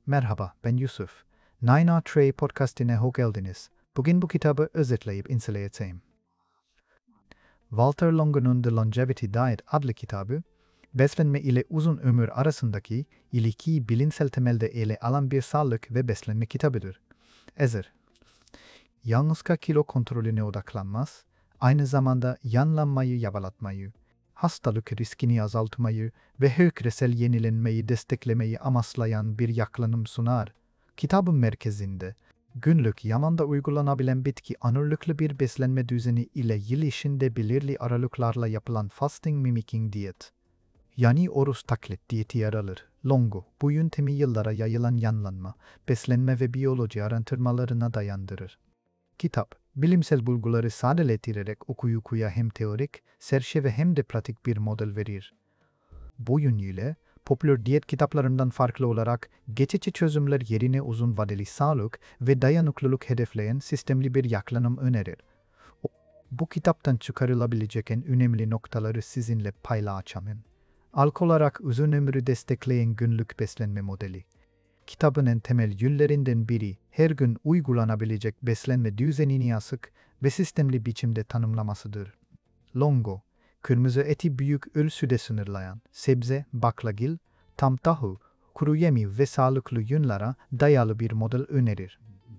Merhaba, ben Yusuf. Nine Trey podcastine hoş geldiniz. Bugün bu kitabı özetleyip inceleyeceğim. Walter Longo'nun The Longevity Diet adlı kitabı, beslenme ile uzun ömür arasındaki ilişkiyi bilimsel temelde ele alan bir sağlık ve beslenme kitabıdır. Ezer, yalnızca kilo kontrolüne odaklanmaz, aynı zamanda yanlanmayı yavalatmayı, hastalık riskini azaltmayı ve hücresel yenilenmeyi desteklemeyi amaçlayan bir yaklaşım sunar. Kitabın merkezinde, günlük yamanda uygulanabilen bitki anırlıklı bir beslenme düzeni ile yıl içinde belirli aralıklarla yapılan fasting mimicking diyet, yani oruç taklit diyeti yer alır. Longo, bu yöntemi yıllara yayılan yanlanma, beslenme ve biyoloji araştırmalarına dayandırır. Kitap, bilimsel bulguları sadeleştirerek okuyucuya hem teorik, çerçeve hem de pratik bir model verir. Bu yönüyle, popüler diyet kitaplarından farklı olarak geçici çözümler yerine uzun vadeli sağlık ve dayanıklılık hedefleyen sistemli bir yaklaşım önerir. Bu kitaptan çıkarılabilecek en önemli noktaları sizinle paylaşacağım. İlk olarak uzun ömrü destekleyen günlük beslenme modeli. Kitabın en temel yönlerinden biri, her gün uygulanabilecek beslenme düzenini açık ve sistemli biçimde tanımlamasıdır. Longo, kırmızı eti büyük ölçüde sınırlayan, sebze, baklagil, tam tahıl, kuru yemiş ve sağlıklı yönlere dayalı bir model önerir.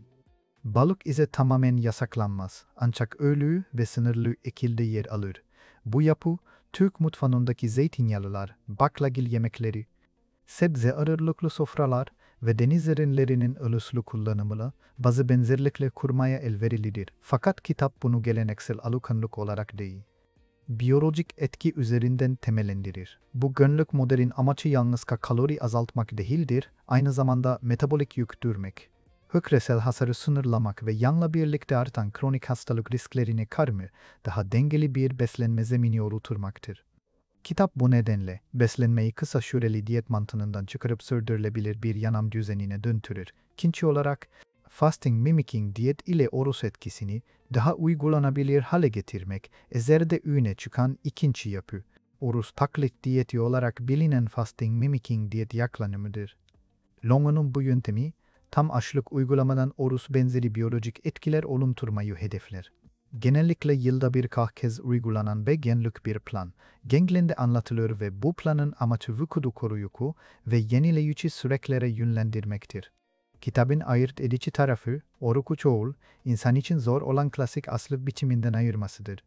Balık ise tamamen yasaklanmaz, ancak ölü ve sınırlı ekilde yer alır. Bu yapı, Türk mutfağındaki zeytinyağlılar, baklagil yemekleri, sebze ağırlıklı sofralar ve deniz ürünlerinin ölçülü kullanımıyla bazı benzerlikle kurmaya elverilidir. Fakat kitap bunu geleneksel alışkanlık olarak değil, biyolojik etki üzerinden temellendirir. Bu günlük modelin amacı yalnızca kalori azaltmak değildir, aynı zamanda metabolik yük düşürmek, hücresel hasarı sınırlamak ve yanla birlikte artan kronik hastalık risklerine karşı daha dengeli bir beslenme zemini oluşturmaktır. Kitap bu nedenle beslenmeyi kısa süreli diyet mantığından çıkarıp sürdürülebilir bir yaşam düzenine döndürür. İkinci olarak, fasting mimicking diyet ile oruç etkisini daha uygulanabilir hale getirmek ezerde öne çıkan ikinci yapı, oruç taklit diyeti olarak bilinen fasting mimicking diyet yaklaşımıdır. Longo'nun bu yöntemi, tam açlık uygulamadan oruç benzeri biyolojik etkiler oluşturmayı hedefler. Genellikle yılda birkaç kez uygulanan ve günlük bir plan, genelinde anlatılır ve bu planın amacı vücudu koruyucu ve yenileyici süreçlere yönlendirmektir. Kitabın ayırt edici tarafı, orucu çoğul, insan için zor olan klasik açlık biçiminden ayırmasıdır.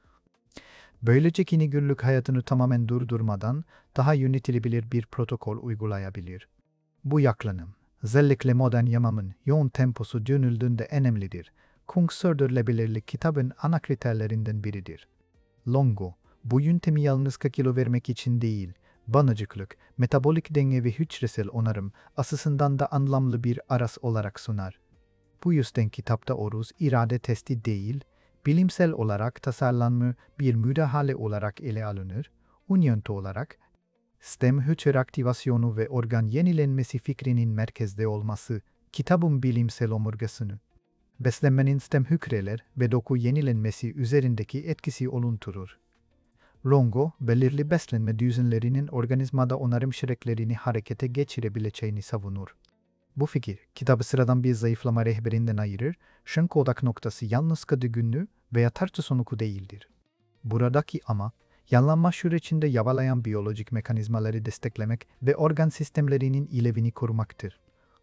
Böylece kini günlük hayatını tamamen durdurmadan daha yönetilebilir bir protokol uygulayabilir. Bu yaklaşım, özellikle modern yaşamın yoğun temposu dönüldüğünde önemlidir. Sürdürülebilirlik kitabın ana kriterlerinden biridir. Longo, bu yöntemi yalnızca kilo vermek için değil, banacıklık, metabolik denge ve hücresel onarım açısından da anlamlı bir araç olarak sunar. Bu yüzden kitapta oruç irade testi değil, bilimsel olarak tasarlanmış bir müdahale olarak ele alınır, yöntü olarak, stem hücre aktivasyonu ve organ yenilenmesi fikrinin merkezde olması, kitabın bilimsel omurgasını, beslenmenin stem hücreler ve doku yenilenmesi üzerindeki etkisi oluşturur. Longo, belirli beslenme düzenlerinin organizmada onarım süreçlerini harekete geçirebileceğini savunur. Bu fikir, kitabı sıradan bir zayıflama rehberinden ayırır, çünkü odak noktası yalnızca günlük veya tartışmalık değildir. Buradaki ama, yanlanma sürecinde yavalayan biyolojik mekanizmaları desteklemek ve organ sistemlerinin ilevini korumaktır.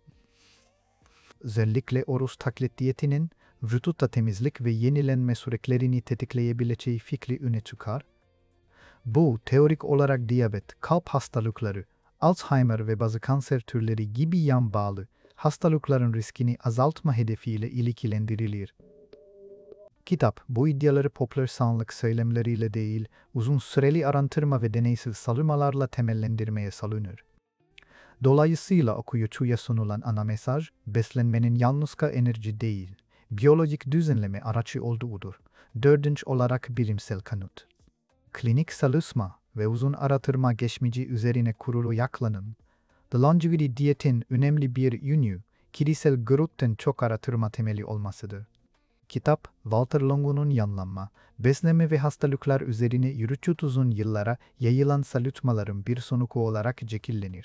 Özellikle oruç taklit diyetinin vücutta temizlik ve yenilenme süreçlerini tetikleyebileceği fikri öne çıkar. Bu, teorik olarak diyabet, kalp hastalıkları, Alzheimer ve bazı kanser türleri gibi yan bağlı hastalıkların riskini azaltma hedefiyle ilişkilendirilir. Kitap, bu iddiaları popüler sağlık söylemleriyle değil, uzun süreli araştırma ve deneysel çalışmalarla temellendirmeye salınır. Dolayısıyla okuyucuya sunulan ana mesaj, beslenmenin yalnızca enerji değil, biyolojik düzenleme aracı olduğudur. Dördüncü olarak bilimsel kanıt. Klinik çalışma ve uzun araştırma geçmişi üzerine kurulu yaklaşım, The Longevity Diet'in önemli bir yönü, kişisel growth'ten çok araştırma temeli olmasıdır. Kitap, Walter Longo'nun yanlanma, beslenme ve hastalıklar üzerine yürütücü uzun yıllara yayılan çalışmaların bir sonucu olarak şekillenir.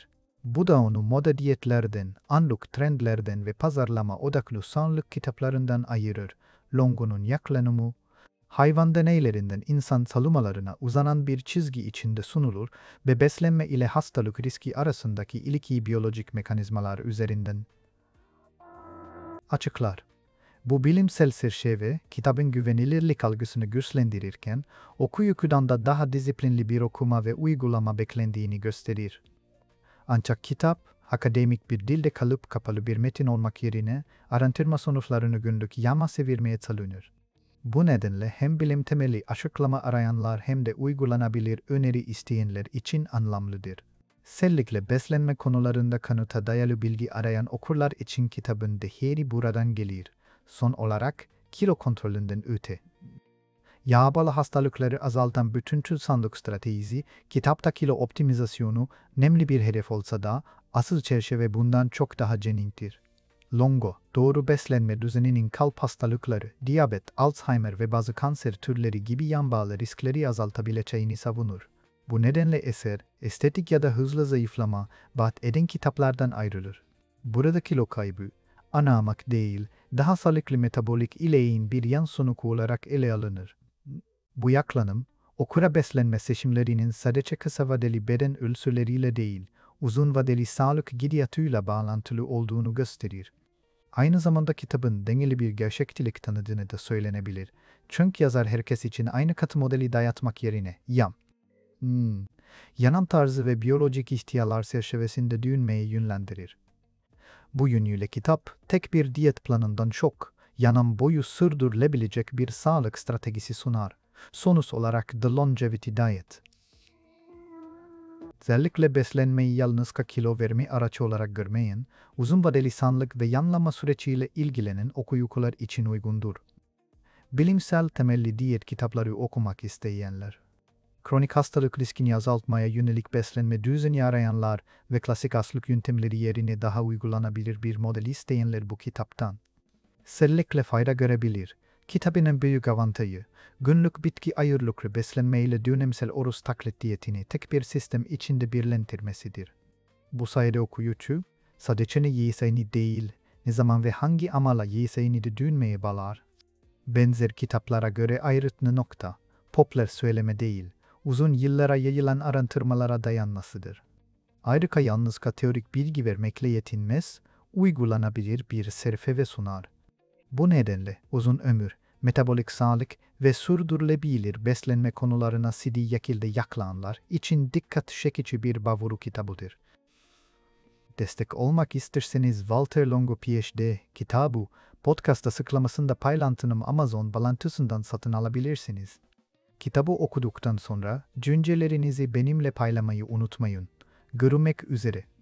Bu da onu moda diyetlerden, anlık trendlerden ve pazarlama odaklı sağlık kitaplarından ayırır. Longo'nun yaklaşımı, hayvan deneylerinden insan salumalarına uzanan bir çizgi içinde sunulur ve beslenme ile hastalık riski arasındaki ilişkiyi biyolojik mekanizmalar üzerinden açıklar. Bu bilimsel çerçeve, kitabın güvenilirlik algısını güçlendirirken, okuyucudan da daha disiplinli bir okuma ve uygulama beklendiğini gösterir. Ancak kitap, akademik bir dilde kalıp kapalı bir metin olmak yerine, araştırma sonuçlarını günlük yama çevirmeye çalışır. Bu nedenle hem bilim temeli açıklama arayanlar hem de uygulanabilir öneri isteyenler için anlamlıdır. Özellikle beslenme konularında kanıta dayalı bilgi arayan okurlar için kitabın değeri buradan gelir. Son olarak, kilo kontrolünden öte. Yağ bağlı hastalıkları azaltan bütüncül sağlık stratejisi, kitapta kilo optimizasyonu nemli bir hedef olsa da, asıl çerçeve bundan çok daha cennindir. Longo, doğru beslenme düzeninin kalp hastalıkları, diyabet, Alzheimer ve bazı kanser türleri gibi yan bağlı riskleri azaltabileceğini savunur. Bu nedenle eser, estetik ya da hızlı zayıflama, vaat eden kitaplardan ayrılır. Burada kilo kaybı, ana amaç değil, daha sağlıklı metabolik ileğin bir yan sonucu olarak ele alınır. Bu yaklaşım, okura beslenme seçimlerinin sadece kısa vadeli beden ölçüleriyle değil, uzun vadeli sağlık gidişatıyla bağlantılı olduğunu gösterir. Aynı zamanda kitabın dengeli bir gerçekçilik tanıdığını da söylenebilir. Çünkü yazar herkes için aynı katı modeli dayatmak yerine yanam tarzı ve biyolojik ihtiyaçlar çerçevesinde düşünmeye yönlendirir. Bu yönüyle kitap, tek bir diyet planından çok, yanam boyu sürdürülebilecek bir sağlık stratejisi sunar. Sonuç olarak The Longevity Diet. Özellikle beslenmeyi yalnız kilo verme araçı olarak görmeyen, uzun vadeli sağlık ve yanlama süreciyle ilgilenen okuyucular için uygundur. Bilimsel temelli diyet kitapları okumak isteyenler, kronik hastalık riskini azaltmaya yönelik beslenme düzeni arayanlar ve klasik açlık yöntemleri yerine daha uygulanabilir bir model isteyenler bu kitaptan özellikle fayda görebilir. Kitabın en büyük avantajı, günlük bitki ağırlıklı beslenme ile dönemsel oruç taklit diyetini tek bir sistem içinde birleştirmesidir. Bu sayede okuyucu, sadece ne yiyeceğini değil, ne zaman ve hangi amala yiyeceğini de düşünmeye bağlar. Benzer kitaplara göre ayrıtlı nokta, popüler söyleme değil, uzun yıllara yayılan araştırmalara dayanmasıdır. Ayrıca yalnız teorik bilgi vermekle yetinmez, uygulanabilir bir çerçeve sunar. Bu nedenle uzun ömür, metabolik sağlık ve sürdürülebilir beslenme konularına ciddi şekilde yaklaşanlar için dikkat çekici bir bavuru kitabıdır. Destek olmak isterseniz Walter Longo PhD kitabı, podcast açıklamasında paylaştığım Amazon bağlantısından satın alabilirsiniz. Kitabı okuduktan sonra düşüncelerinizi benimle paylaşmayı unutmayın. Görüşmek üzere.